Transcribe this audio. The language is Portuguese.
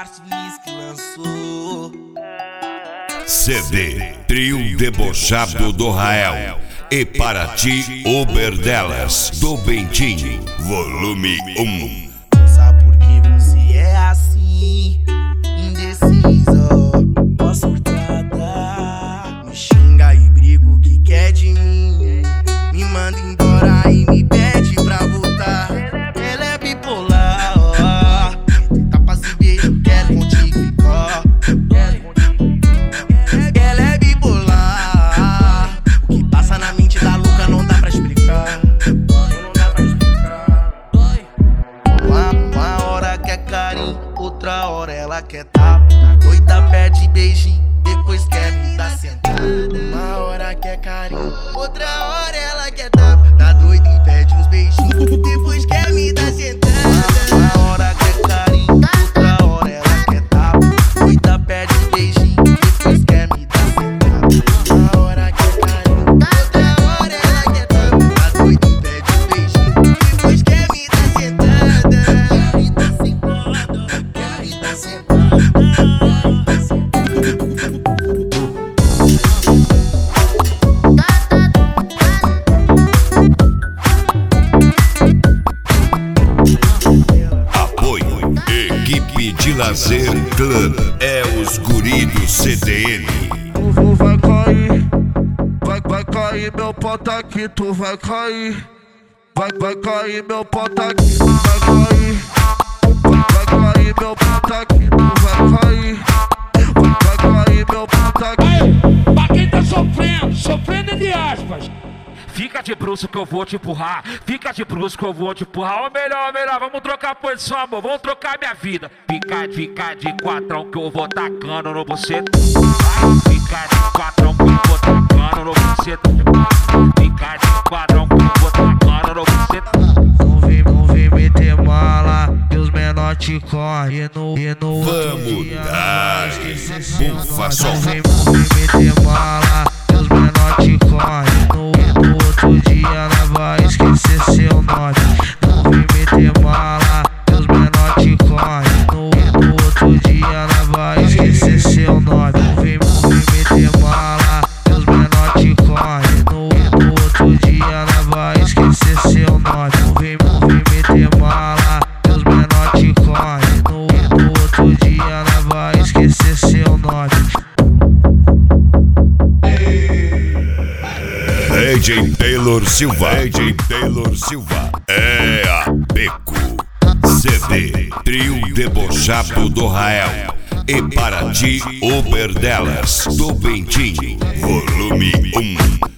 Vinícius que lançou. CD Trio Debochado do Rael e Para Ti Oberdelas do Bentinho, volume 1. Sabe por que você é assim? Indeciso, ó surtada. Me xinga e briga o que quer de mim. Me manda embora e me pede pra voltar. Ela é bipolar, ó. Tapas e beijo, quero contigo ficar. Ela é bipolar. O que passa na mente da louca não dá pra explicar. Uma hora quer carinho, outra hora ela quer tapa. Doida pede beijinho, depois quer me dar sentada. Uma hora quer carinho, outra hora ela quer tapa. Tá doida e pede uns beijinhos, depois quer me dar sentada. Uma hora quer carinho, outra hora ela quer tapa. Doida pede beijinho, depois quer me dar sentada. Uma hora quer carinho, outra hora ela quer tapa. Tá doida e pede uns beijinhos, depois quer me dar sentada. Quer me dar sentada. Apoio Equipe de Lazer Clã, é os guri do CDN. Tu vai cair, vai cair meu pau tá aqui, tu vai cair. Vai cair meu pau tá aqui, tu vai cair. Vai cair meu pau tá aqui, tu vai cair. Vai cair meu pau tá aqui. Aí, pra quem tá sofrendo entre aspas. Fica de bruxo que eu vou te empurrar. Fica de bruxo que eu vou te empurrar. Ou melhor, vamos trocar posição, amor. Vamos trocar minha vida. Fica de quatrão que eu vou tacando no você. Fica de quatrão que eu vou tacando no você. Fica de quatrão que eu vou tacando no você. Não vem meter mala, que os menor te correm. Vamos dar bufa só. Não vem meter mala, que os menor te correm. No outro dia ela vai esquecer seu nome. Não vem meter mala, que os menor te correm. No outro dia ela vai esquecer seu nome. Não vem meter mala, que os menor te correm. No outro dia ela vai esquecer seu nome. Não vem meter mala, que os menor te correm. No outro dia ela vai esquecer seu nome. AJ Taylor Silva é a Beco. CD Trio Debochado do Rael e Para Ti Oberdelas do Bentinho, volume 1.